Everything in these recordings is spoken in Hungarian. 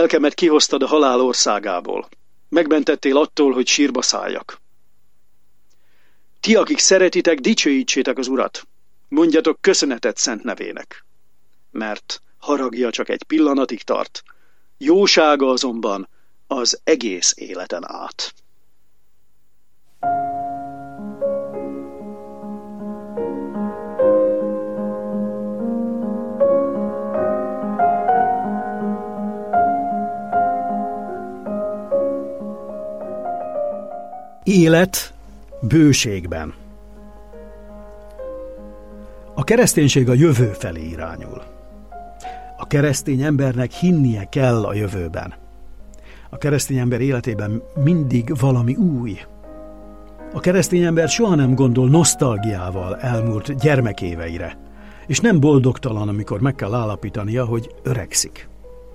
Lelkemet kihoztad a halál országából. Megmentettél attól, hogy sírba szálljak. Ti, akik szeretitek, dicsőítsétek az Urat. Mondjatok köszönetet szent nevének. Mert haragja csak egy pillanatig tart, jósága azonban az egész életen át. Élet bőségben. A kereszténység a jövő felé irányul. A keresztény embernek hinnie kell a jövőben. A keresztény ember életében mindig valami új. A keresztény ember soha nem gondol nosztalgiával elmúlt gyermekéveire, és nem boldogtalan, amikor meg kell állapítania, hogy öregszik.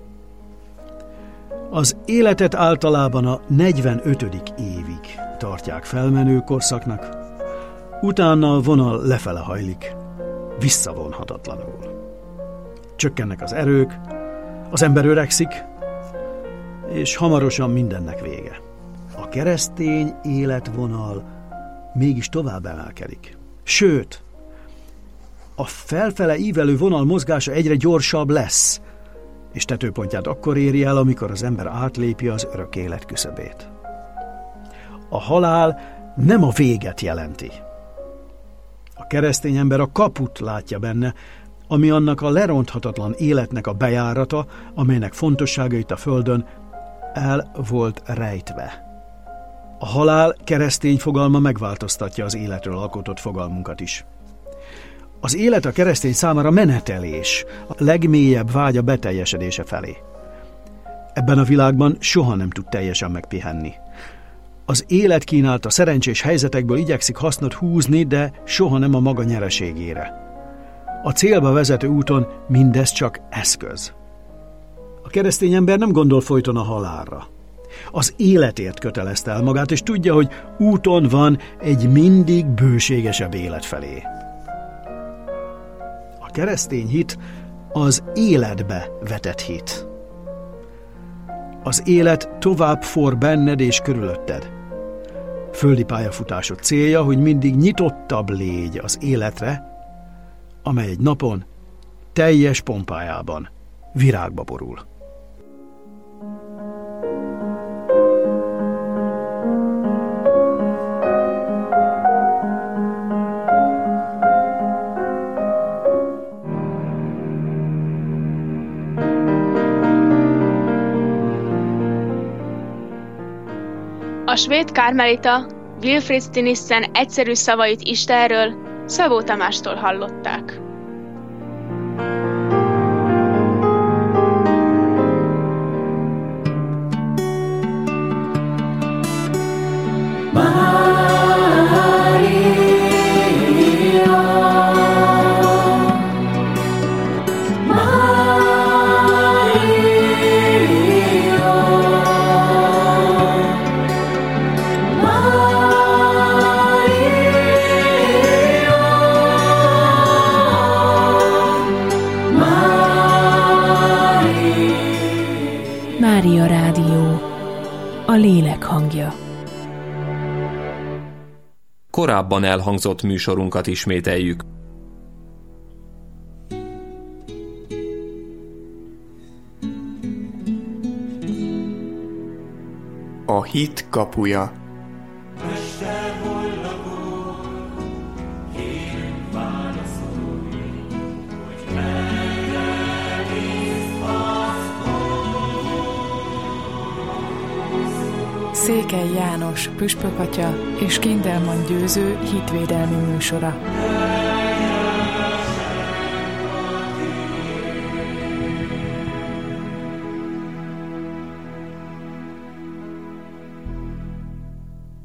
Az életet általában a 45. évig tartják felmenő korszaknak, utána a vonal lefele hajlik, visszavonhatatlanul. Csökkennek az erők, az ember öregszik, és hamarosan mindennek vége. A keresztény életvonal mégis tovább emelkedik. Sőt, a felfele ívelő vonal mozgása egyre gyorsabb lesz, és tetőpontját akkor éri el, amikor az ember átlépi az örök élet küszöbét. A halál nem a véget jelenti. A keresztény ember a kaput látja benne, ami annak a leronthatatlan életnek a bejárata, amelynek fontossága itt a földön el volt rejtve. A halál keresztény fogalma megváltoztatja az életről alkotott fogalmunkat is. Az élet a keresztény számára menetelés, a legmélyebb vágya beteljesedése felé. Ebben a világban soha nem tud teljesen megpihenni. Az élet kínálta szerencsés helyzetekből igyekszik hasznot húzni, de soha nem a maga nyereségére. A célba vezető úton mindez csak eszköz. A keresztény ember nem gondol folyton a halálra. Az életért kötelezte el magát, és tudja, hogy úton van egy mindig bőségesebb élet felé. A keresztény hit az életbe vetett hit. Az élet tovább for benned és körülötted. Földi pályafutásod célja, hogy mindig nyitottabb légy az életre, amely egy napon teljes pompájában virágba borul. A svéd karmelita Wilfrid Stinissen egyszerű szavait Istenről Szabó Tamástól hallották. Mária Rádió, a lélek hangja. Korábban elhangzott műsorunkat ismételjük. A hit kapuja. Székely János püspökatya és Kindelman Győző hitvédelmi műsora.